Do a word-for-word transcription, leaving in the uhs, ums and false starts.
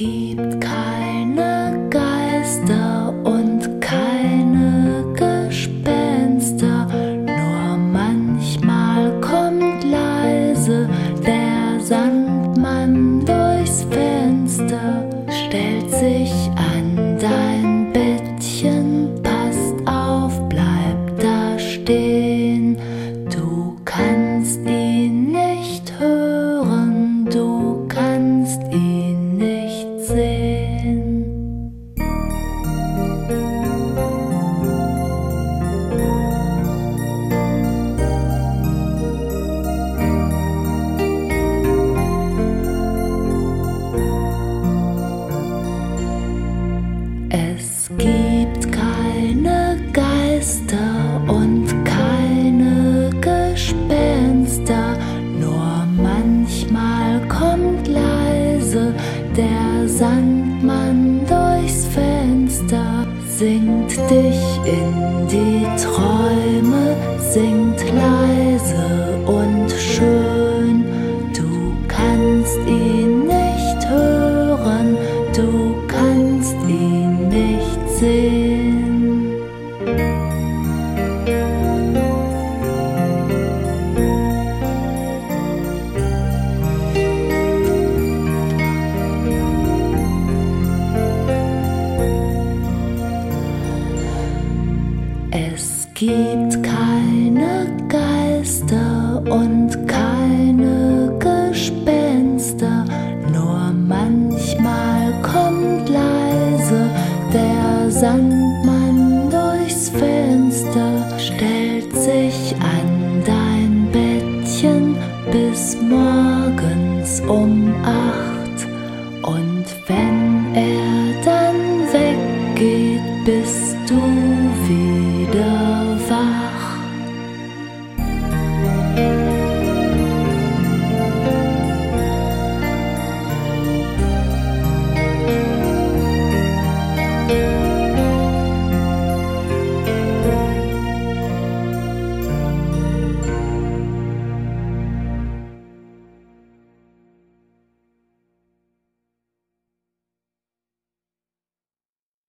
gibt keine Geister und keine Gespenster, nur manchmal kommt leise der Sandmann durchs Fenster, stellt sich an dein Bettchen, passt auf, bleib da stehen. Du kannst ihn nicht hören, du kannst ihn nicht sehen. Es gibt keine Geister und keine Gespenster, nur manchmal kommt leise der Sandmann durchs Fenster, singt dich in die Träume, singt leise und schön. Du kannst ihn nicht hören, du kannst ihn nicht sehen. Es gibt keine Geister und keine Gespenster, nur manchmal kommt leise der Sandmann durchs Fenster, stellt sich an dein Bettchen bis morgens um acht und